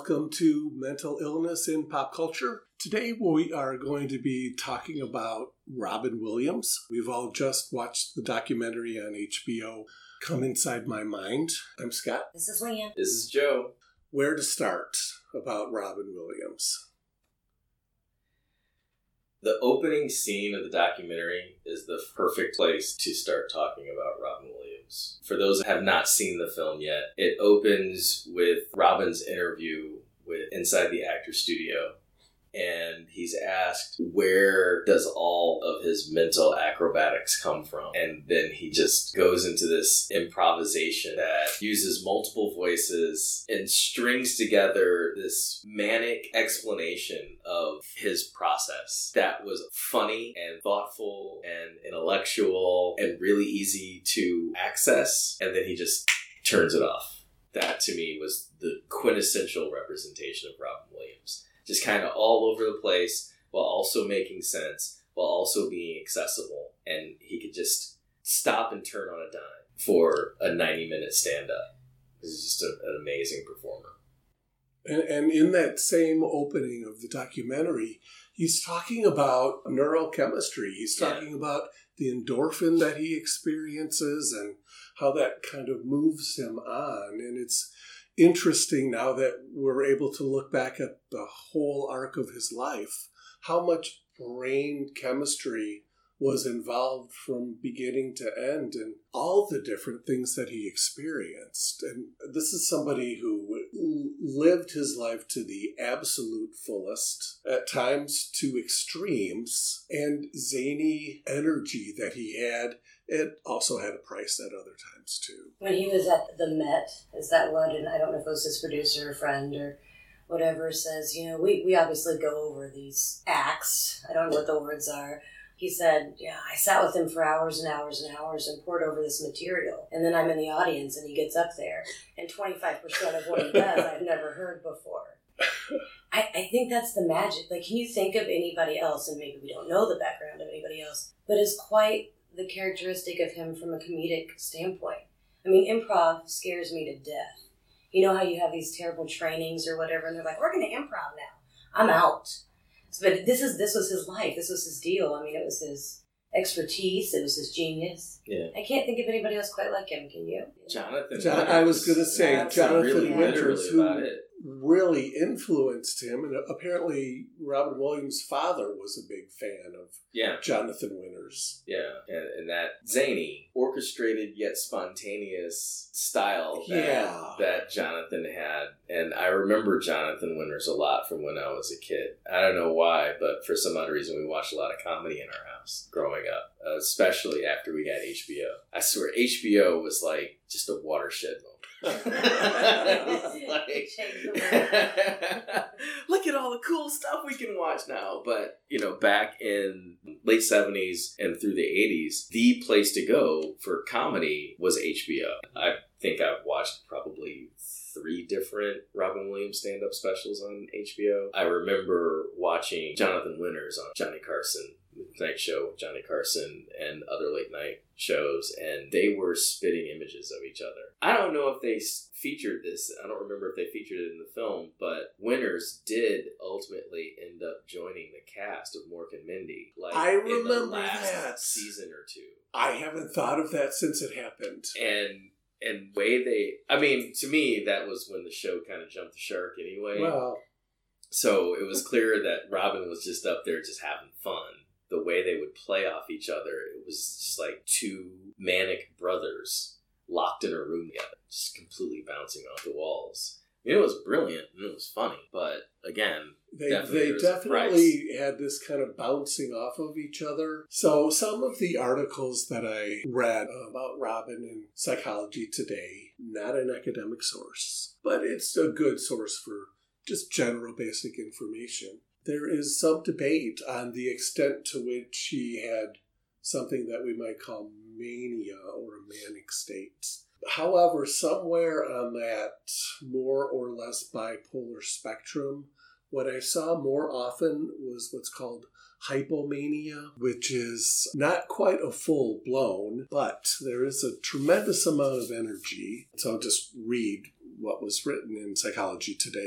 Welcome to Mental Illness in Pop Culture. Today we are going to be talking about Robin Williams. We've all just watched the documentary on HBO, Come Inside My Mind. I'm Scott. This is Leanne. This is Joe. Where to start about Robin Williams? The opening scene of the documentary is the perfect place to start talking about Robin Williams. For those that have not seen the film yet, it opens with Robin's interview with inside the actor studio. And he's asked, where does all of his mental acrobatics come from? And then he just goes into this improvisation that uses multiple voices and strings together this manic explanation of his process that was funny and thoughtful and intellectual and really easy to access. And then he just turns it off. That, to me, was the quintessential representation of Robin Williams. Just kind of all over the place while also making sense, while also being accessible. And he could just stop and turn on a dime for a 90-minute stand-up. He's just an amazing performer. And in that same opening of the documentary, he's talking about neurochemistry. He's talking about the endorphin that he experiences and how that kind of moves him on. And it's interesting now that we're able to look back at the whole arc of his life, how much brain chemistry was involved from beginning to end and all the different things that he experienced. And this is somebody who lived his life to the absolute fullest, at times to extremes, and zany energy that he had. It also had a price at other times, too. When he was at the Met, is that what, and I don't know if it was his producer or friend or whatever, says, you know, we obviously go over these acts. I don't know what the words are. He said, I sat with him for hours and hours and hours and poured over this material. And then I'm in the audience and he gets up there. And 25% of what he does I've never heard before. I think that's the magic. Like, can you think of anybody else, and maybe we don't know the background of anybody else, but is quite the characteristic of him from a comedic standpoint. I mean, improv scares me to death. You know how you have these terrible trainings or whatever, and they're like, we're going to improv now. I'm out. But this was his life. This was his deal. I mean, it was expertise. It was his genius. Yeah. I can't think of anybody else quite like him. Can you? I was going to say, Jonathan really Winters, who about it. really influenced him. And apparently Robin Williams' father was a big fan of Jonathan Winters. Yeah, and that zany, orchestrated yet spontaneous style that Jonathan had. And I remember Jonathan Winters a lot from when I was a kid. I don't know why, but for some odd reason we watched a lot of comedy in our house growing up, especially after we got HBO. I swear, HBO was like just a watershed moment. Look at all the cool stuff we can watch now. But, back in late 70s and through the 80s, the place to go for comedy was HBO. I think I've watched probably 3 different Robin Williams stand-up specials on HBO. I remember watching Jonathan Winters on Johnny Carson, Night Show with Johnny Carson, and other late night shows, and they were spitting images of each other. I don't know if they featured this. I don't remember if they featured it in the film, but Winters did ultimately end up joining the cast of Mork and Mindy. I remember in the last that season or 2. I haven't thought of that since it happened. And to me, that was when the show kind of jumped the shark anyway. Well, so it was clear that Robin was just up there just having fun. The way they would play off each other, it was just like 2 manic brothers locked in a room together, just completely bouncing off the walls. I mean, it was brilliant and it was funny, but again, they definitely had this kind of bouncing off of each other. So some of the articles that I read about Robin in Psychology Today, not an academic source, but it's a good source for just general basic information. There is some debate on the extent to which he had something that we might call mania or a manic state. However, somewhere on that more or less bipolar spectrum, what I saw more often was what's called hypomania, which is not quite a full-blown, but there is a tremendous amount of energy. So I'll just read what was written in Psychology Today.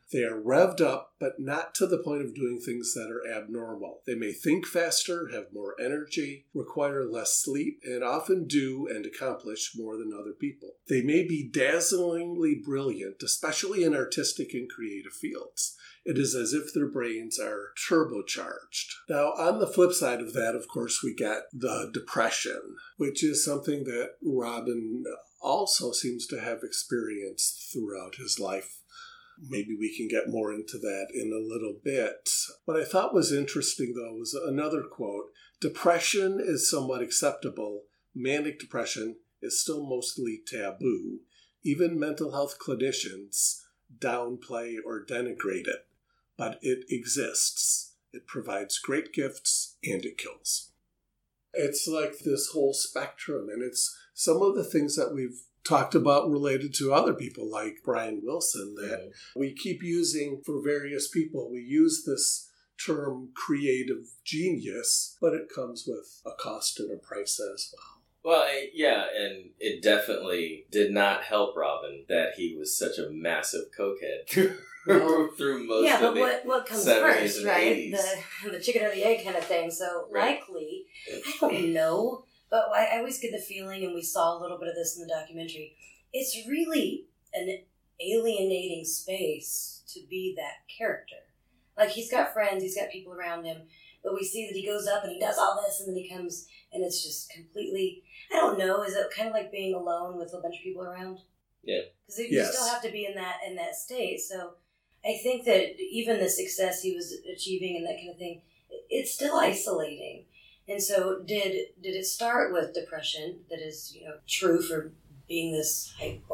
They are revved up, but not to the point of doing things that are abnormal. They may think faster, have more energy, require less sleep, and often do and accomplish more than other people. They may be dazzlingly brilliant, especially in artistic and creative fields. It is as if their brains are turbocharged. Now, on the flip side of that, of course, we get the depression, which is something that Robin also seems to have experienced throughout his life. Maybe we can get more into that in a little bit. What I thought was interesting, though, was another quote. Depression is somewhat acceptable. Manic depression is still mostly taboo. Even mental health clinicians downplay or denigrate it. But it exists. It provides great gifts, and it kills. It's like this whole spectrum, and it's some of the things that we've talked about related to other people like Brian Wilson that we keep using for various people. We use this term creative genius, but it comes with a cost and a price as well. Well, yeah, and it definitely did not help Robin that he was such a massive cokehead through most of the Yeah, but what comes 70s first, and right? 80s. The chicken or the egg kind of thing. So likely, I don't know, but I always get the feeling, and we saw a little bit of this in the documentary, it's really an alienating space to be that character. Like, he's got friends, he's got people around him, but we see that he goes up and he does all this, and then he comes, and it's just completely, I don't know, is it kind of like being alone with a bunch of people around? Yeah. Because you still have to be in that state. So I think that even the success he was achieving and that kind of thing, it's still isolating. And so did it start with depression that is, true for being this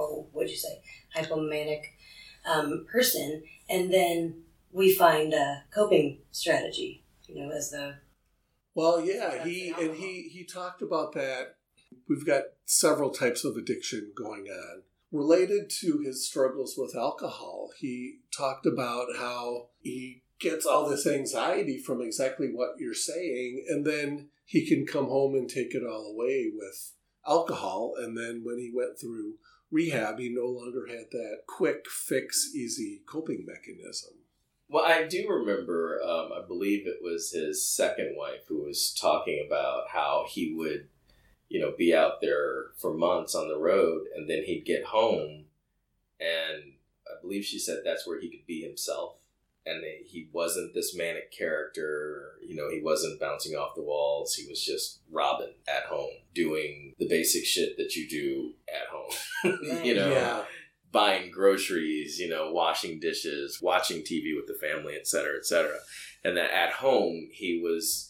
hypomanic person, and then we find a coping strategy, as the... Well, yeah, he talked about that. We've got several types of addiction going on. Related to his struggles with alcohol, he talked about how he gets all this anxiety from exactly what you're saying, and then he can come home and take it all away with alcohol. And then when he went through rehab, he no longer had that quick fix, easy coping mechanism. Well, I do remember, I believe it was his second wife who was talking about how he would, be out there for months on the road, and then he'd get home, and I believe she said that's where he could be himself. And he wasn't this manic character, he wasn't bouncing off the walls. He was just Robin at home, doing the basic shit that you do at home, Yeah. Buying groceries, washing dishes, watching TV with the family, et cetera, et cetera. And that at home he was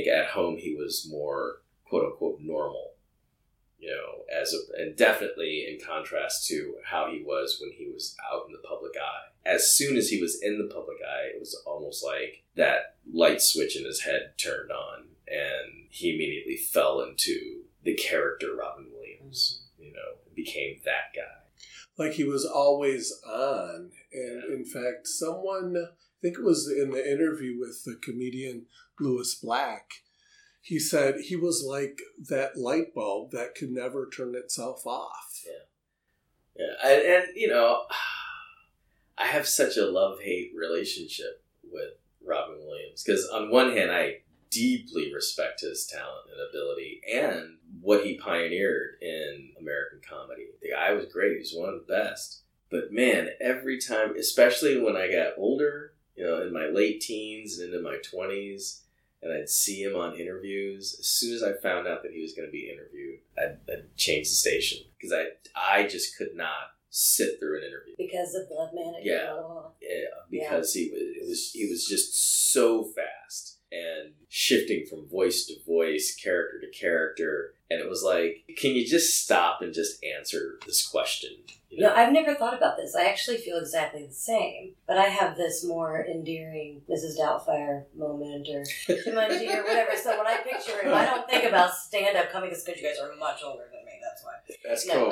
more quote unquote normal, and definitely in contrast to how he was when he was out in the public eye. As soon as he was in the public eye, it was almost like that light switch in his head turned on, and he immediately fell into the character Robin Williams, became that guy. Like he was always on. And in fact, someone, I think it was in the interview with the comedian Louis Black, he said he was like that light bulb that could never turn itself off. Yeah. And I have such a love-hate relationship with Robin Williams, because on one hand, I deeply respect his talent and ability and what he pioneered in American comedy. The guy was great. He was one of the best. But man, every time, especially when I got older, in my late teens and into my 20s, and I'd see him on interviews, as soon as I found out that he was going to be interviewed, I'd change the station, because I just could not sit through an interview because of the manic. Because he was just so fast and shifting from voice to voice, character to character, and it was like, can you just stop and just answer this question? No, I've never thought about this. I actually feel exactly the same, but I have this more endearing Mrs. Doubtfire moment or Jumanji or whatever. So when I picture him, I don't think about stand-up comedy because you guys are much older than me. That's why. That's cool.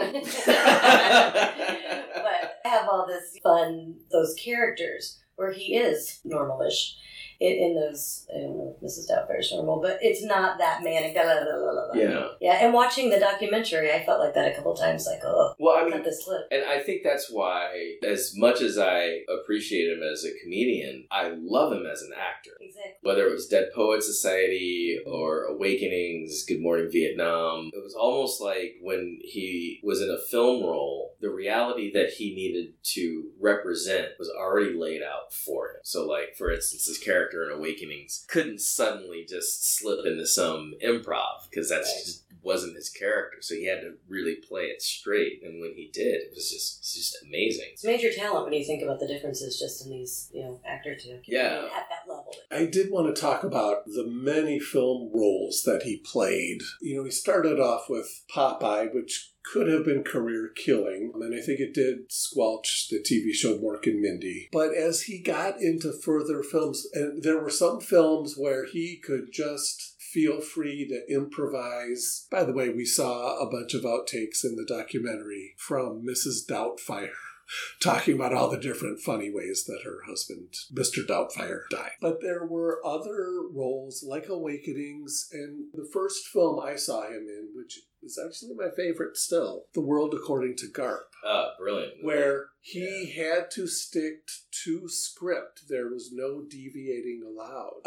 But I have all this fun, those characters where he is normalish. in those, I don't know if Mrs. Doubtfire's normal, but it's not that manic. Blah, blah, blah, blah, blah. Yeah. Yeah, and watching the documentary, I felt like that a couple times, like, oh, Well, I mean, cut this slip. and I think that's why, as much as I appreciate him as a comedian, I love him as an actor. Exactly. Whether it was Dead Poets Society or Awakenings, Good Morning Vietnam, it was almost like when he was in a film role, the reality that he needed to represent was already laid out for him. So, like, for instance, his character in Awakenings couldn't suddenly just slip into some improv, because that's just wasn't his character. So he had to really play it straight. And when he did, it's just amazing. It's major talent when you think about the differences just in these, actor two. Yeah. At that level. I did want to talk about the many film roles that he played. He started off with Popeye, which could have been career killing, and I think it did squelch the TV show Mork and Mindy. But as he got into further films, and there were some films where he could just feel free to improvise. By the way, we saw a bunch of outtakes in the documentary from Mrs. Doubtfire, talking about all the different funny ways that her husband, Mr. Doubtfire, died. But there were other roles like Awakenings, and the first film I saw him in, which is actually my favorite still, The World According to Garp. Brilliant. Where he had to stick to script. There was no deviating allowed.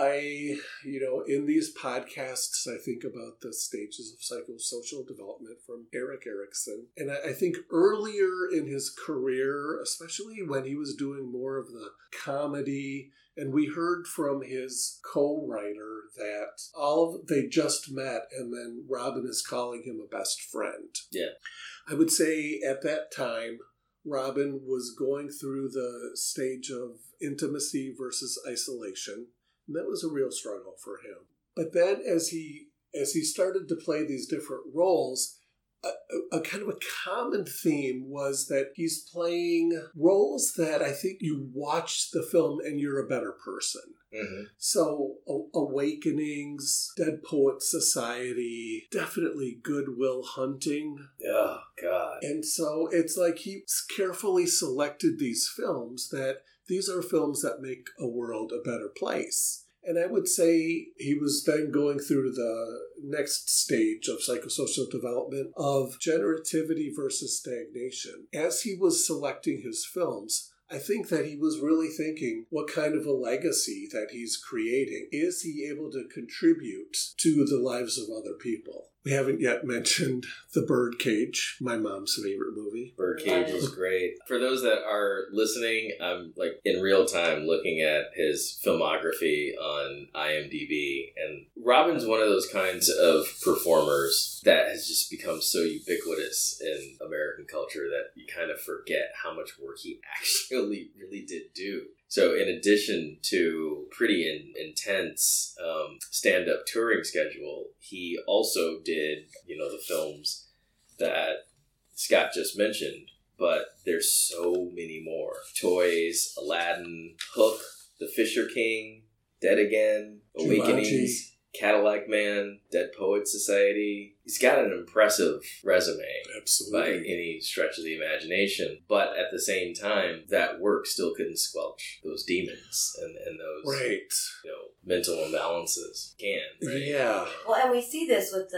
In these podcasts, I think about the stages of psychosocial development from Erik Erikson. And I think earlier in his career, especially when he was doing more of the comedy, and we heard from his co-writer that they just met, and then Robin is calling him a best friend. Yeah. I would say at that time, Robin was going through the stage of intimacy versus isolation, and that was a real struggle for him. But then as he started to play these different roles, a kind of a common theme was that he's playing roles that I think you watch the film and you're a better person. Mm-hmm. So Awakenings, Dead Poets Society, definitely Good Will Hunting. Oh, God. And so it's like he's carefully selected these films that these are films that make a world a better place. And I would say he was then going through the next stage of psychosocial development of generativity versus stagnation. As he was selecting his films, I think that he was really thinking what kind of a legacy that he's creating. Is he able to contribute to the lives of other people? We haven't yet mentioned The Birdcage, my mom's favorite movie. Birdcage is great. For those that are listening, I'm in real time looking at his filmography on IMDb, and Robin's one of those kinds of performers that has just become so ubiquitous in American culture that you kind of forget how much work he actually really did do. So in addition to pretty intense stand-up touring schedule, he also did, the films that Scott just mentioned, but there's so many more. Toys, Aladdin, Hook, The Fisher King, Dead Again, Awakenings, Cadillac Man, Dead Poets Society. He's got an impressive resume. Absolutely. By any stretch of the imagination. But at the same time, that work still couldn't squelch those demons and those mental imbalances. Right? Yeah. Well, and we see this with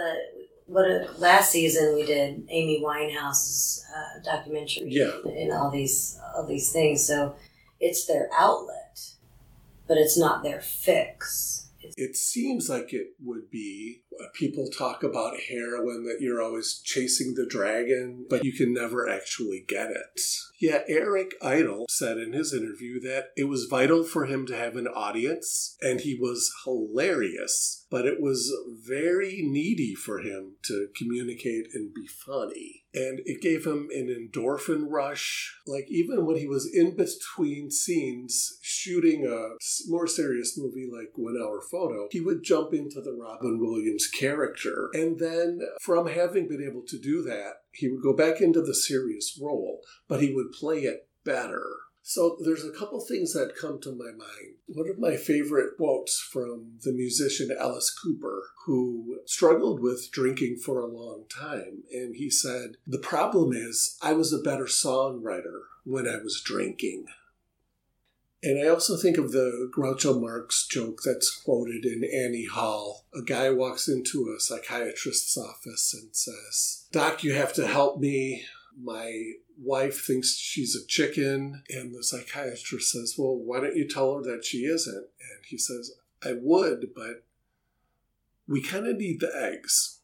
last season we did Amy Winehouse's documentary. Yeah. And all these things. So it's their outlet, but it's not their fix. It seems like it would be, people talk about heroin, that you're always chasing the dragon, but you can never actually get it. Yeah, Eric Idle said in his interview that it was vital for him to have an audience, and he was hilarious, but it was very needy for him to communicate and be funny. And it gave him an endorphin rush. Like, even when he was in between scenes shooting a more serious movie like 1 Hour Photo, he would jump into the Robin Williams character. And then from having been able to do that, he would go back into the serious role, but he would play it better. So there's a couple things that come to my mind. One of my favorite quotes from the musician Alice Cooper, who struggled with drinking for a long time. And he said, "The problem is I was a better songwriter when I was drinking." And I also think of the Groucho Marx joke that's quoted in Annie Hall. A guy walks into a psychiatrist's office and says, "Doc, you have to help me. My wife thinks she's a chicken." And the psychiatrist says, "Well, why don't you tell her that she isn't?" And he says, "I would, but we kind of need the eggs."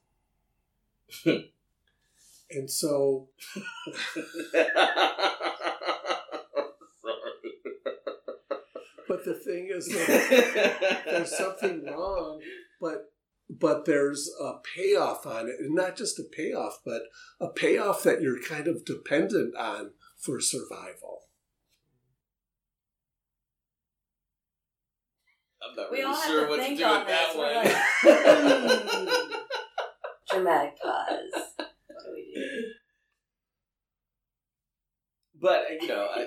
And so... But the thing is that there's something wrong, but there's a payoff on it. And not just a payoff, but a payoff that you're kind of dependent on for survival. I'm not We all really have sure to what to think do on with that this. one. We're like, dramatic pause. What do we do? But, We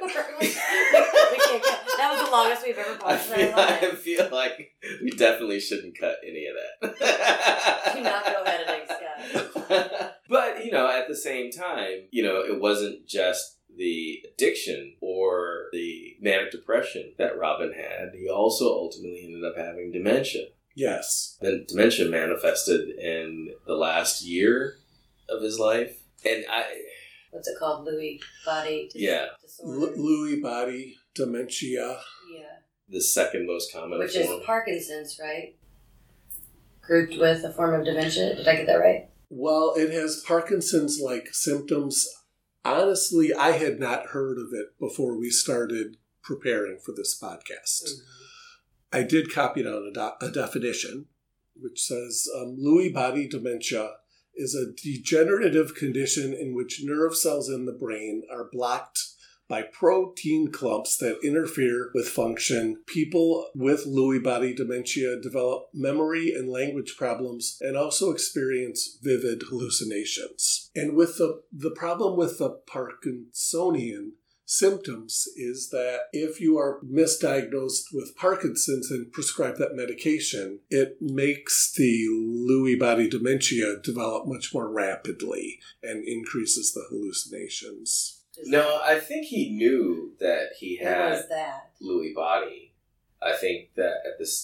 can't cut. That was the longest we've ever paused in our I lives. feel like we definitely shouldn't cut any of that. Do not go editing, Scott. But, at the same time, it wasn't just the addiction or the manic depression that Robin had. He also ultimately ended up having dementia. Yes. Then dementia manifested in the last year of his life. And What's it called? Lewy body disorder. Lewy body dementia. Yeah. the second most common Which form. is Parkinson's, right? Grouped with a form of dementia. Did I get that right? Well, it has Parkinson's-like symptoms. Honestly, I had not heard of it before we started preparing for this podcast. Mm-hmm. I did copy down a definition, which says Lewy body dementia is a degenerative condition in which nerve cells in the brain are blocked by protein clumps that interfere with function. People with Lewy body dementia develop memory and language problems and also experience vivid hallucinations. And with the problem with the Parkinsonian symptoms is that if you are misdiagnosed with Parkinson's and prescribed that medication, it makes the Lewy body dementia develop much more rapidly and increases the hallucinations. No, I think he knew that he had Lewy body. I think that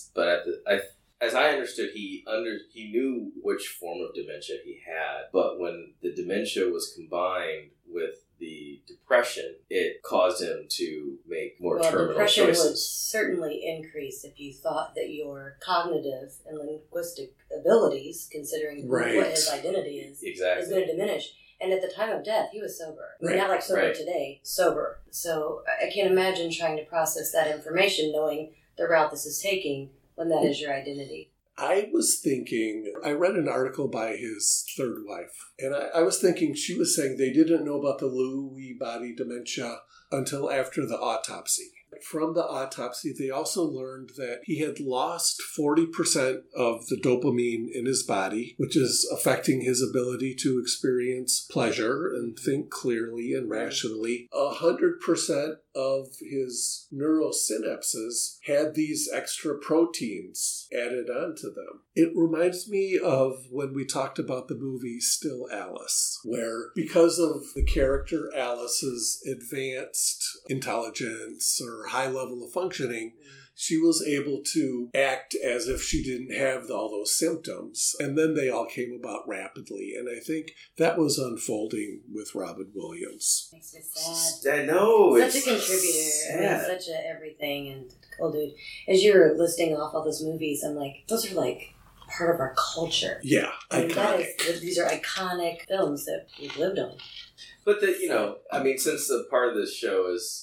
as I understood, he knew which form of dementia he had, but when the dementia was combined with the depression, it caused him to make more terminal depression choices. Would certainly increase if you thought that your cognitive and linguistic abilities, considering what his identity is going to diminish. And at the time of death, he was sober. I mean, not like sober today, sober. So I can't imagine trying to process that information knowing the route this is taking when that is your identity. I was thinking, I read an article by his third wife, and I was thinking she was saying they didn't know about the Lewy body dementia until after the autopsy. From the autopsy, they also learned that he had lost 40% of the dopamine in his body, which is affecting his ability to experience pleasure and think clearly and rationally. 100% of his neural synapses had these extra proteins added onto them. It reminds me of when we talked about the movie Still Alice, where because of the character Alice's advanced intelligence or high level of functioning, she was able to act as if she didn't have all those symptoms. And then they all came about rapidly. And I think that was unfolding with Robin Williams. Makes me sad. I know. Such a contributor. I mean, such a everything. And cool dude. As you were listing off all those movies, I'm like, those are like part of our culture. Yeah, iconic. These are iconic films that we've lived on. But since the part of this show is,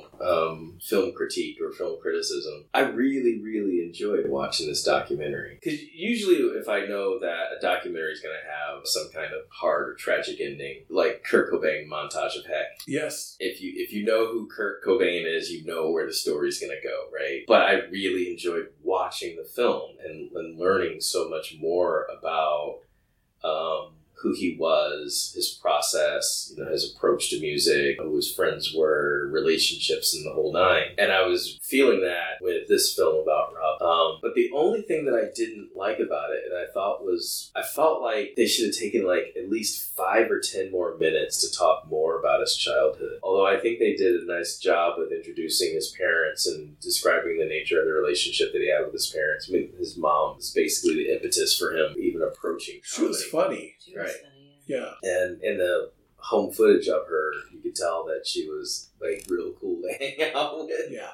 film critique or film criticism, I really, really enjoyed watching this documentary. Because usually if I know that a documentary is going to have some kind of hard or tragic ending, like Kurt Cobain montage of heck. Yes. If you know who Kurt Cobain is, you know where the story's going to go, right? But I really enjoyed watching the film and learning so much more about who he was, his process, his approach to music, who his friends were, relationships, and the whole nine. And I was feeling that with this film about Rob. But the only thing that I didn't like about it, and I felt like they should have taken like at least 5 or 10 more minutes to talk more about his childhood. Although I think they did a nice job with introducing his parents and describing the nature of the relationship that he had with his parents. I mean, his mom was basically the impetus for him even approaching comedy. She was funny. She was funny, Yeah. And in the home footage of her, you could tell that she was like real cool to hang out with. Yeah.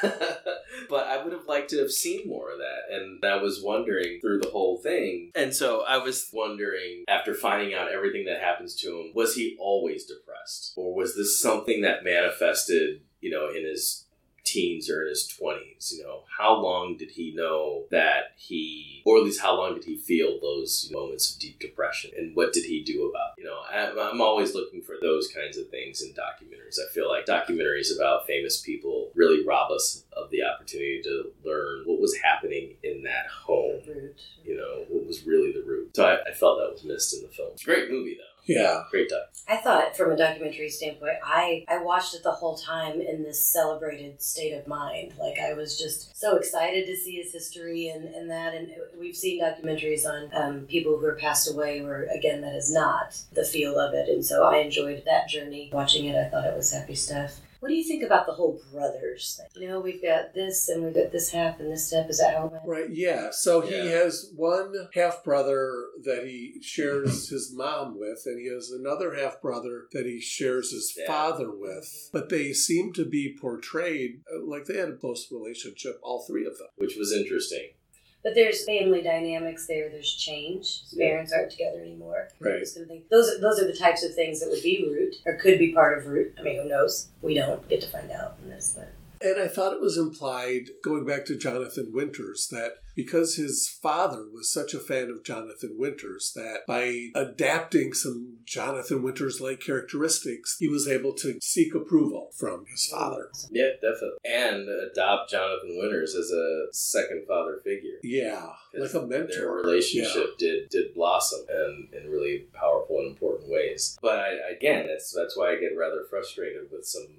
But I would have liked to have seen more of that. And I was wondering through the whole thing. And so I was wondering, after finding out everything that happens to him, was he always depressed? Or was this something that manifested, in his teens or in his 20s? How long did he know that or at least how long did he feel those moments of deep depression, and what did he do about it? I'm always looking for those kinds of things in documentaries. I feel like documentaries about famous people really rob us of the opportunity to learn what was happening in that home. Root. What was really the root. So I felt that was missed in the film. It's a great movie, though. Yeah. Great doc. I thought, from a documentary standpoint, I watched it the whole time in this celebrated state of mind. Like, I was just so excited to see his history and that. And we've seen documentaries on people who are passed away where, again, that is not the feel of it. And so I enjoyed that journey. Watching it, I thought it was happy stuff. What do you think about the whole brothers thing? We've got this and we've got this half and this step. Is that how it went? Right, yeah. So he has one half-brother that he shares his mom with, and he has another half-brother that he shares his father with. But they seem to be portrayed like they had a close relationship, all three of them. Which was interesting. But there's family dynamics there. There's change. His parents aren't together anymore. Right. Those are the types of things that would be root, or could be part of root. I mean, who knows? We don't get to find out in this, but. And I thought it was implied, going back to Jonathan Winters, that because his father was such a fan of Jonathan Winters, that by adapting some Jonathan Winters-like characteristics, he was able to seek approval from his father. Yeah, definitely. And adopt Jonathan Winters as a second father figure. Yeah, like a mentor. Their relationship did blossom in really powerful and important ways. But again, that's why I get rather frustrated with some,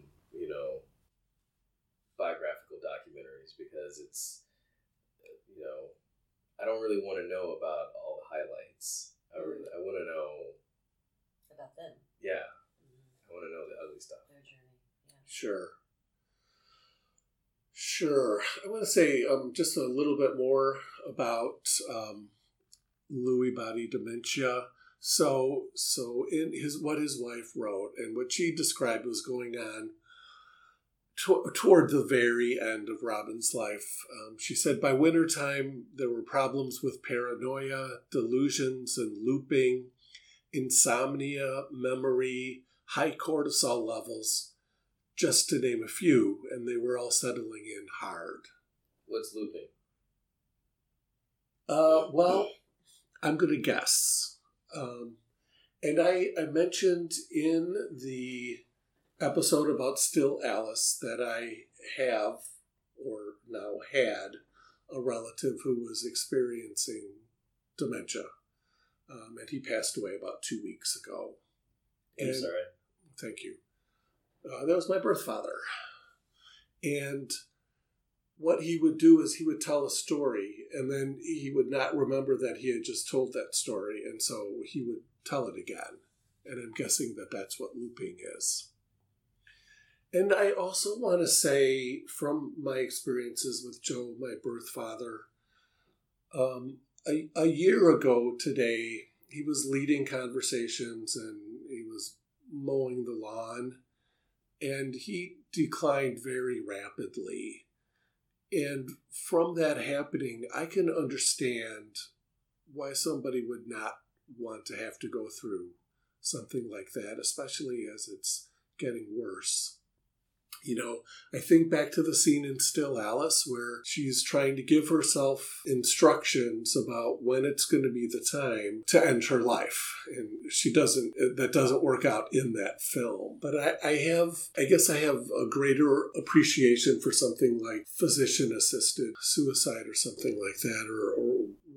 biographical documentaries, because it's, I don't really want to know about all the highlights. I want to know about them. Yeah. I want to know the ugly stuff. Their journey. Yeah. Sure. I want to say just a little bit more about Lewy body dementia. So in what his wife wrote and what she described was going on toward the very end of Robin's life. She said by wintertime, there were problems with paranoia, delusions and looping, insomnia, memory, high cortisol levels, just to name a few, and they were all settling in hard. What's looping? Well, I'm going to guess. And I mentioned in the episode about Still Alice that I have, or now had, a relative who was experiencing dementia. And he passed away about 2 weeks ago. I'm sorry. Thank you. That was my birth father. And what he would do is he would tell a story, and then he would not remember that he had just told that story, and so he would tell it again. And I'm guessing that that's what looping is. And I also want to say, from my experiences with Joe, my birth father, a year ago today, he was leading conversations and he was mowing the lawn, and he declined very rapidly. And from that happening, I can understand why somebody would not want to have to go through something like that, especially as it's getting worse. I think back to the scene in Still Alice where she's trying to give herself instructions about when it's going to be the time to end her life. And that doesn't work out in that film. But I guess I have a greater appreciation for something like physician-assisted suicide or something like that, or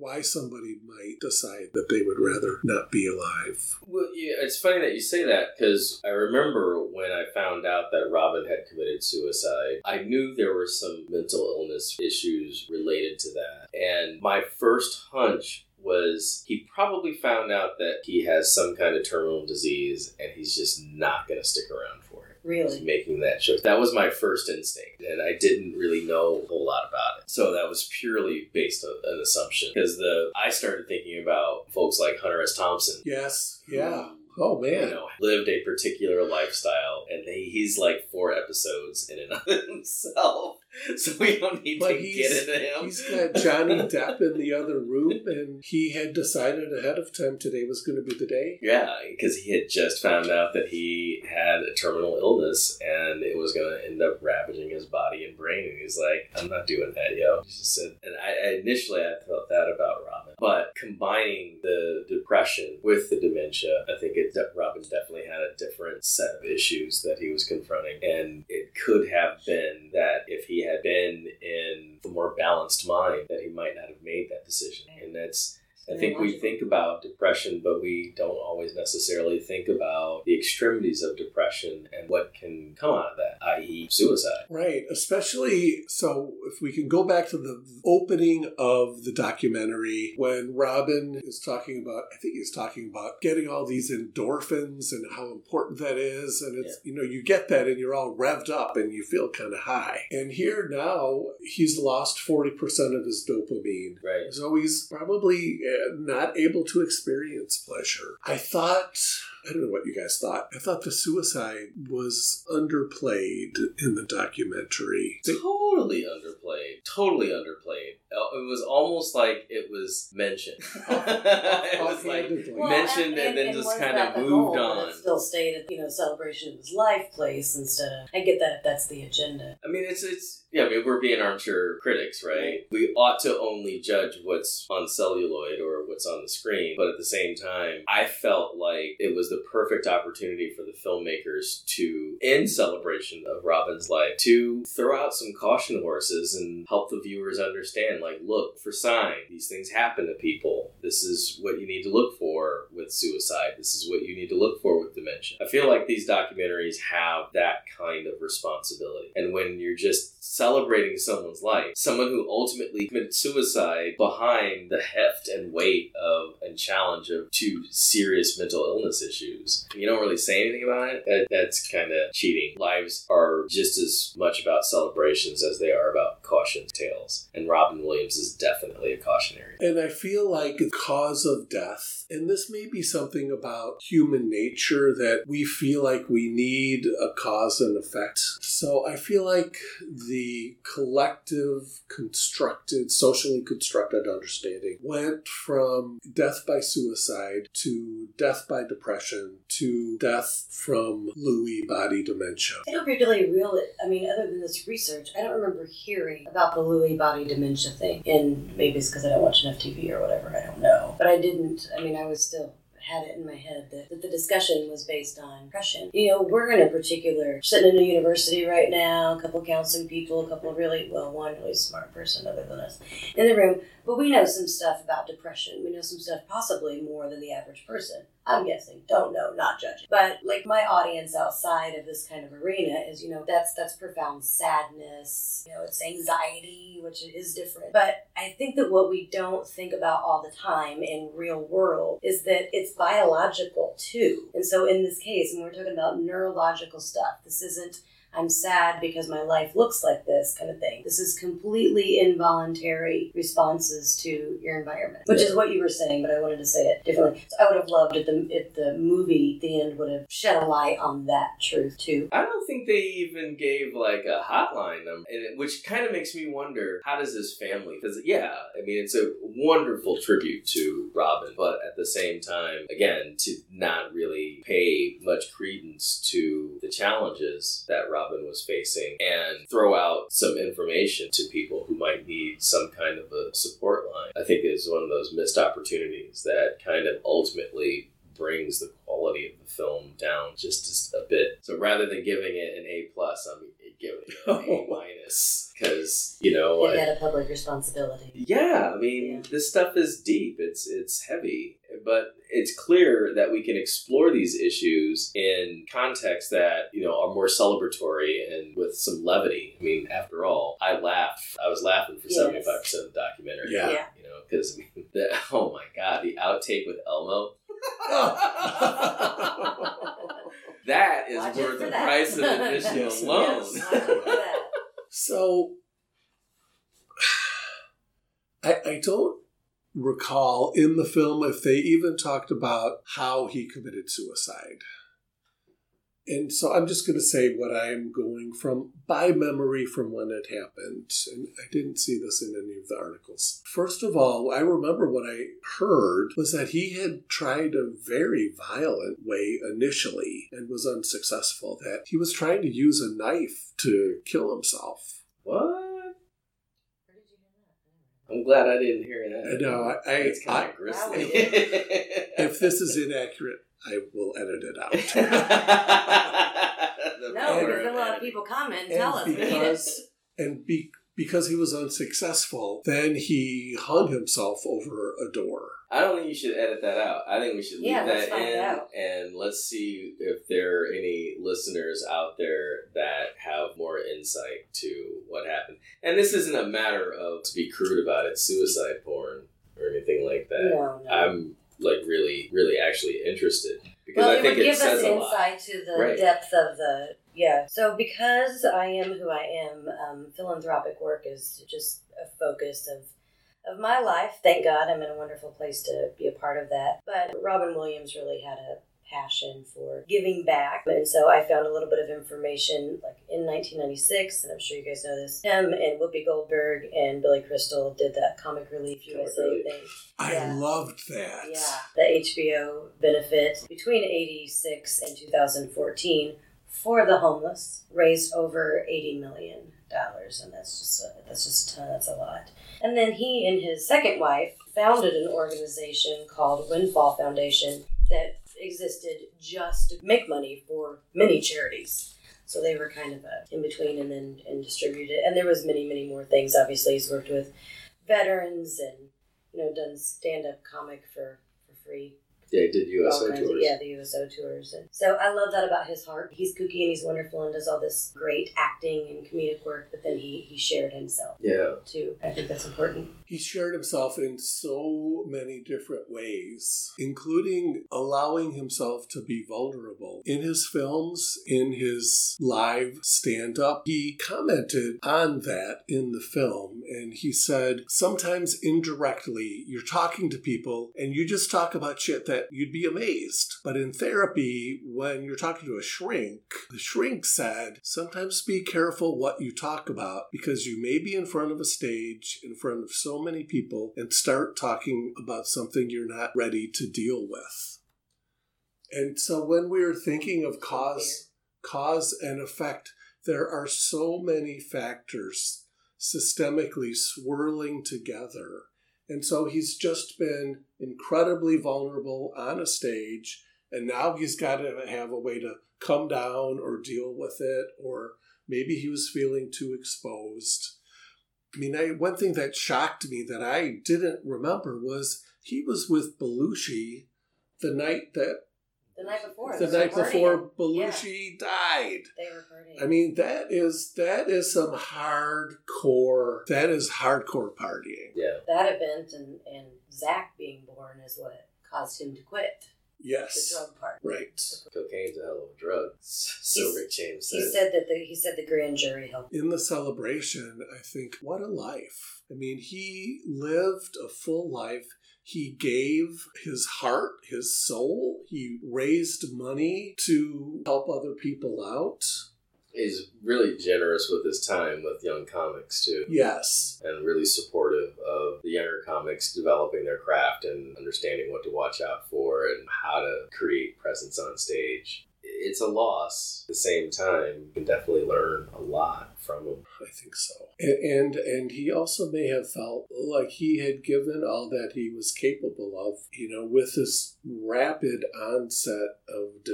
why somebody might decide that they would rather not be alive. Well, yeah, it's funny that you say that, because I remember when I found out that Robin had committed suicide, I knew there were some mental illness issues related to that. And my first hunch was he probably found out that he has some kind of terminal disease and he's just not going to stick around for it. Really? He's making that choice. That was my first instinct, and I didn't really know a whole lot about it. So that was purely based on an assumption. Because I started thinking about folks like Hunter S. Thompson. Yes, yeah. Oh, man. You know, lived a particular lifestyle, and he's like 4 episodes in and of himself. So we don't need to get into him. He's got Johnny Depp in the other room, and he had decided ahead of time today was going to be the day. Yeah, because he had just found out that he had a terminal illness, and it was going to end up ravaging his body and brain. And he's like, I'm not doing that, yo. He just said, and initially I felt that about Robin. But combining the depression with the dementia, I think Robin definitely had a different set of issues that he was confronting. And it could have been that if he had been in a more balanced mind, that he might not have made that decision. And that's, I think we think about depression, but we don't always necessarily think about the extremities of depression and what can come out of that, i.e. suicide. Right. Especially, so if we can go back to the opening of the documentary when Robin is talking about, I think he's talking about getting all these endorphins and how important that is. And it's, you know, you get that and you're all revved up and you feel kind of high. And here now, he's lost 40% of his dopamine. Right. So he's probably not able to experience pleasure. I don't know what you guys thought. I thought the suicide was underplayed in the documentary. Totally underplayed. It was almost like it was mentioned. It was like mentioned and then just kind of moved on. It still stayed at, celebration of his life place instead of, I get that if that's the agenda. I mean, we're being armchair critics, right? We ought to only judge what's on celluloid or what's on the screen, but at the same time, I felt like it was the perfect opportunity for the filmmakers to, in celebration of Robin's life, to throw out some caution horses and help the viewers understand, like, look for signs. These things happen to people. This is what you need to look for with suicide. This is what you need to look for with dementia. I feel like these documentaries have that kind of responsibility. And when you're just celebrating someone's life, someone who ultimately committed suicide behind the heft and weight of and challenge of 2 serious mental illness issues, you don't really say anything about it, that's kind of cheating. Lives are just as much about celebrations as they are about caution tales. And Robin Williams is definitely a cautionary. And I feel like the cause of death, and this may be something about human nature that we feel like we need a cause and effect. So I feel like the collective socially constructed understanding went from death by suicide to death by depression to death from Lewy body dementia. I don't particularly other than this research, I don't remember hearing about the Lewy body dementia thing. And maybe it's because I don't watch enough TV or whatever, I don't know. But I was still had it in my head that the discussion was based on depression. We're in a particular, sitting in a university right now, a couple of counseling people, one really smart person other than us in the room, but we know some stuff about depression. We know some stuff possibly more than the average person. I'm guessing, don't know, not judging. But like my audience outside of this kind of arena is, that's profound sadness, it's anxiety, which is different. But I think that what we don't think about all the time in real world is that it's biological too. And so in this case, when we're talking about neurological stuff, this isn't, I'm sad because my life looks like this kind of thing. This is completely involuntary responses to your environment, which is what you were saying, but I wanted to say it differently. So I would have loved if the movie, the end, would have shed a light on that truth too. I don't think they even gave like a hotline number, which kind of makes me wonder, how does his family, because it's a wonderful tribute to Robin, but at the same time, again, to not really pay much credence to the challenges that Robin was facing and throw out some information to people who might need some kind of a support line, I think is one of those missed opportunities that kind of ultimately brings the quality of the film down just a bit. So rather than giving it an A+, I'm giving it an A-, because, It had a public responsibility. Yeah, I mean, this stuff is deep. It's heavy. But it's clear that we can explore these issues in contexts that, are more celebratory and with some levity. I mean, after all, I was laughing for 75% of the documentary. Yeah. Because, oh my God, the outtake with Elmo. That is Watch it worth for the that. price of admission Yes, alone. Watch it for that. So, I don't recall in the film if they even talked about how he committed suicide. And so I'm just going to say what I'm going from by memory from when it happened. And I didn't see this in any of the articles. First of all, I remember what I heard was that he had tried a very violent way initially and was unsuccessful. That he was trying to use a knife to kill himself. What? Where did you hear that? I'm glad I didn't hear that. No, It's kind of grisly. if this is inaccurate, I will edit it out. No, because a lot of people comment and tell us. We need it. Because he was unsuccessful, then he hung himself over a door. I don't think you should edit that out. I think we should leave let's that find in, out. and let's see if there are any listeners out there that have more insight to what happened. And this isn't a matter of, to be crude about it, suicide porn or anything like that. No. I'm really, really actually interested because Well, I think it would it give says us a lot. insight to the Right. depth of the. Yeah. So because I am who I am, philanthropic work is just a focus of my life. Thank God I'm in a wonderful place to be a part of that. But Robin Williams really had a passion for giving back. And so I found a little bit of information like in 1996, and I'm sure you guys know this, him and Whoopi Goldberg and Billy Crystal did that Comic Relief USA thing. I loved that. Yeah, the HBO benefit between 86 and 2014 for the homeless raised over $80 million, and that's just a ton. That's a lot. And then he and his second wife founded an organization called Windfall Foundation that existed just to make money for many charities. So they were kind of in between and distributed. And there was many more things. Obviously, he's worked with veterans and done stand-up comic for free. Yeah, he did USO tours. The USO tours. And so I love that about his heart. He's kooky and he's wonderful and does all this great acting and comedic work, but then he shared himself too. I think that's important. He shared himself in so many different ways, including allowing himself to be vulnerable. In his films, in his live stand-up, he commented on that in the film, and he said, sometimes indirectly, you're talking to people and you just talk about shit that you'd be amazed. But in therapy, when you're talking to a shrink, the shrink said, sometimes be careful what you talk about because you may be in front of a stage, in front of so many people, and start talking about something you're not ready to deal with. And so when we're thinking of cause and effect, there are so many factors systemically swirling together. And so he's just been incredibly vulnerable on a stage, and now he's got to have a way to come down or deal with it, or maybe he was feeling too exposed. I mean, one thing that shocked me that I didn't remember was he was with Belushi the night before Belushi died. They were hurting. I mean, that is some hardcore partying. Yeah. That event and Zach being born is what caused him to quit. Yes. The drug part. Right. Cocaine's a hell of a drug. So Rick James said. He said the grand jury helped. In the celebration, I think, what a life. I mean, he lived a full life. He gave his heart, his soul. He raised money to help other people out. He's really generous with his time with young comics, too. Yes. And really supportive of the younger comics developing their craft and understanding what to watch out for and how to create presence on stage. It's a loss. At the same time, you can definitely learn a lot from him. I think so. And he also may have felt like he had given all that he was capable of, with this rapid onset of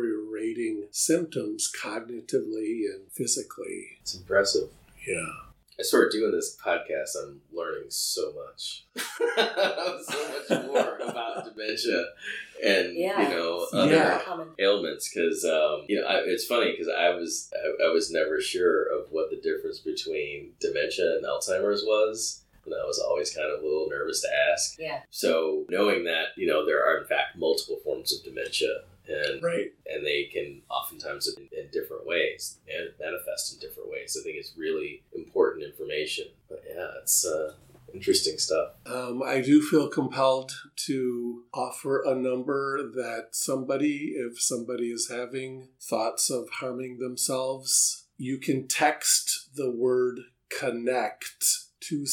deteriorating symptoms cognitively and physically. It's impressive. Yeah. I started doing this podcast, I'm learning so much. So much more about dementia and, other ailments. Because, it's funny because I was never sure of what the difference between dementia and Alzheimer's was. And I was always kind of a little nervous to ask. Yeah. So knowing that, there are in fact multiple forms of dementia. And they can oftentimes in different ways and manifest in different ways. I think it's really important information. But yeah, it's interesting stuff. I do feel compelled to offer a number that if somebody is having thoughts of harming themselves, you can text the word CONNECT to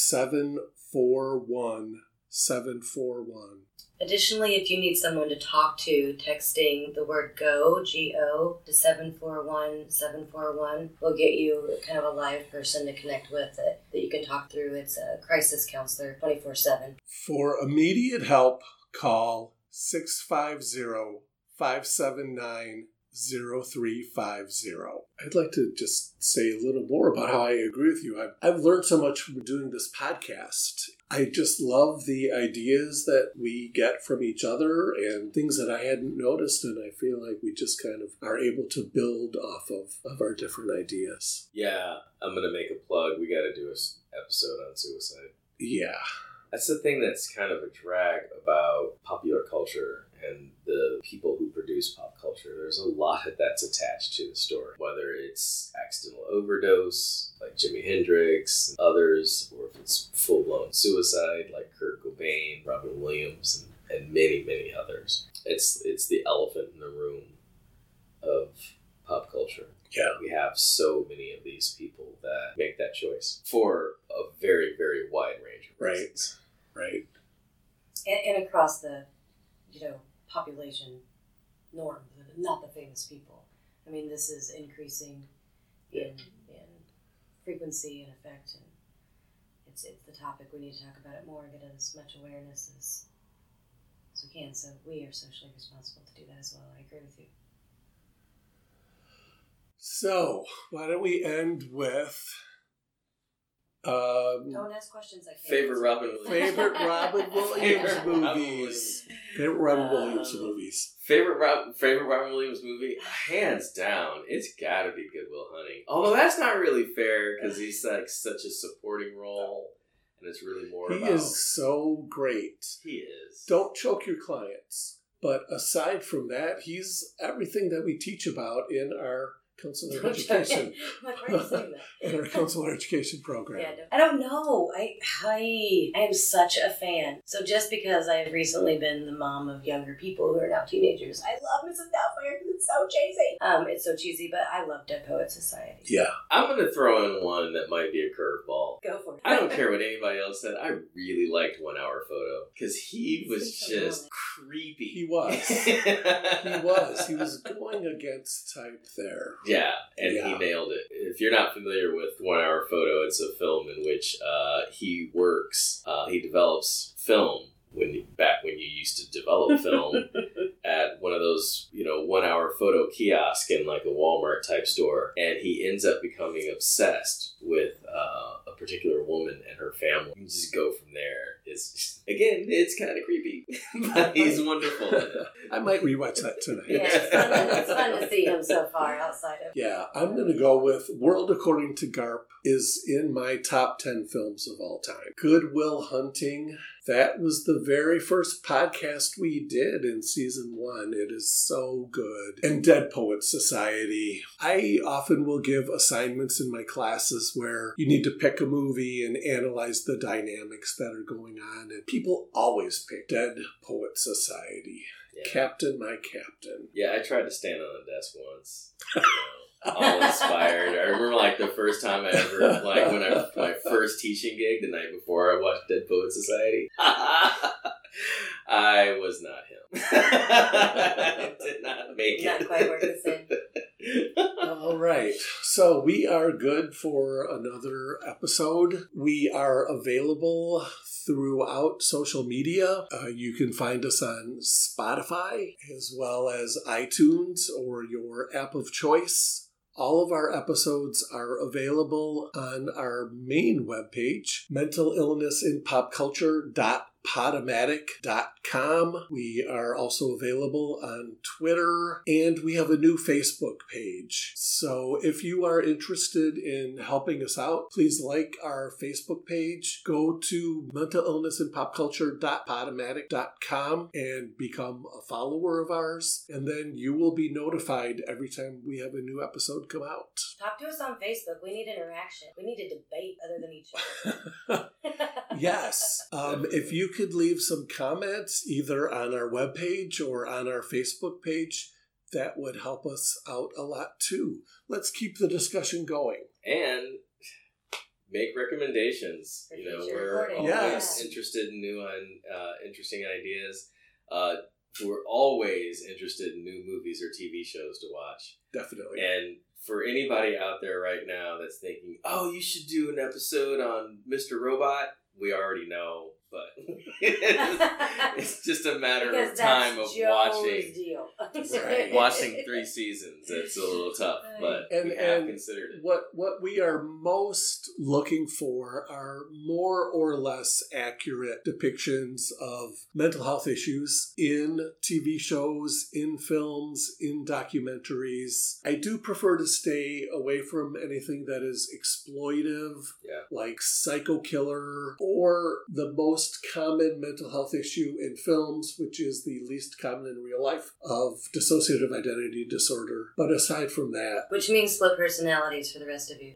741 741. Additionally, if you need someone to talk to, texting the word GO, G-O, to 741-741 will get you kind of a live person to connect with that you can talk through. It's a crisis counselor 24/7. For immediate help, call 650-579-0350. I'd like to just say a little more about how I agree with you. I've learned so much from doing this podcast. I just love the ideas that we get from each other and things that I hadn't noticed, and I feel like we just kind of are able to build off of our different ideas. Yeah, I'm going to make a plug. We got to do an episode on suicide. Yeah. That's the thing that's kind of a drag about popular culture and the people who produce pop culture. There's a lot that's attached to the story, whether it's accidental overdose, like Jimi Hendrix and others, or if it's full-blown suicide, like Kurt Cobain, Robin Williams, and many, many others. It's the elephant in the room of pop culture. Yeah. We have so many of these people that make that choice for a very, very wide range of reasons. Right. And across the, population norm, not the famous people. I mean, this is increasing in frequency and effect, and it's the topic. We need to talk about it more and get as much awareness as we can. So we are socially responsible to do that as well. I agree with you. So, why don't we end with... don't ask questions I can't Favorite answer. Robin Williams. Favorite Robin Williams movies. Favorite Robin Williams movies. Favorite Robin Williams movie? Hands down, it's gotta be Good Will Hunting. Although that's not really fair, because he's like such a supporting role, and it's really more He is so great. He is. Don't choke your clients. But aside from that, he's everything that we teach about in our counselor education. Why are you saying that? In our counselor education program. Yeah, I don't know. I am such a fan. So just because I've recently been the mom of younger people who are now teenagers, I love Mrs. Doubtfire because it's so cheesy. It's so cheesy, but I love Dead Poets Society. Yeah. I'm going to throw in one that might be a curveball. Go for it. I don't care what anybody else said. I really liked 1 Hour Photo because he was just creepy. He was. He was going against type there. Yeah, and he nailed it. If you're not familiar with 1 Hour Photo, it's a film in which he develops film back when you used to develop film at one of those, 1 Hour Photo kiosk in like a Walmart type store, and he ends up becoming obsessed with a particular woman and her family. You just go from there. It's kind of creepy, but he's wonderful. I might rewatch that tonight. Yeah, it's fun to see him so far outside of. Yeah, I'm going to go with World According to Garp is in my top 10 films of all time. Good Will Hunting. That was the very first podcast we did in season 1. It is so good. And Dead Poets Society. I often will give assignments in my classes where you need to pick a movie and analyze the dynamics that are going on. And people always pick Dead Poets Society. Yeah. Captain, my captain. Yeah, I tried to stand on a desk once. All inspired. I remember the first time I ever, my first teaching gig the night before I watched Dead Poets Society. I was not him. I did not make it. Not quite worth the same. All right. So we are good for another episode. We are available throughout social media. You can find us on Spotify as well as iTunes or your app of choice. All of our episodes are available on our main webpage, mentalillnessinpopculture.podomatic.com. We are also available on Twitter, and we have a new Facebook page. So if you are interested in helping us out, please like our Facebook page, go to mentalillnessinpopculture.podomatic.com and become a follower of ours, and then you will be notified every time we have a new episode come out. Talk to us on Facebook. We need interaction. We need a debate other than each other. Yes. If you could leave some comments either on our webpage or on our Facebook page, that would help us out a lot too. Let's keep the discussion going. And make recommendations. For You know, future we're recording. always Yes. interested in new and interesting ideas. We're always interested in new movies or TV shows to watch. Definitely. And for anybody out there right now that's thinking, oh, you should do an episode on Mr. Robot, we already know, but it's just a matter Because of time of that's Joe's watching. deal. Right. Watching 3 seasons. It's a little tough, but we have considered it. What we are most looking for are more or less accurate depictions of mental health issues in TV shows, in films, in documentaries. I do prefer to stay away from anything that is exploitive, Yeah. like Psycho Killer, or the most common mental health issue in films, which is the least common in real life, of dissociative identity disorder. But aside from that, Which means split personalities for the rest of you.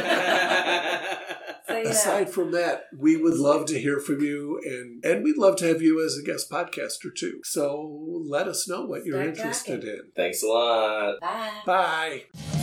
So, yeah. aside from that, we would love to hear from you, and we'd love to have you as a guest podcaster too. So let us know what you're Start interested talking. in. Thanks a lot. Bye. Bye.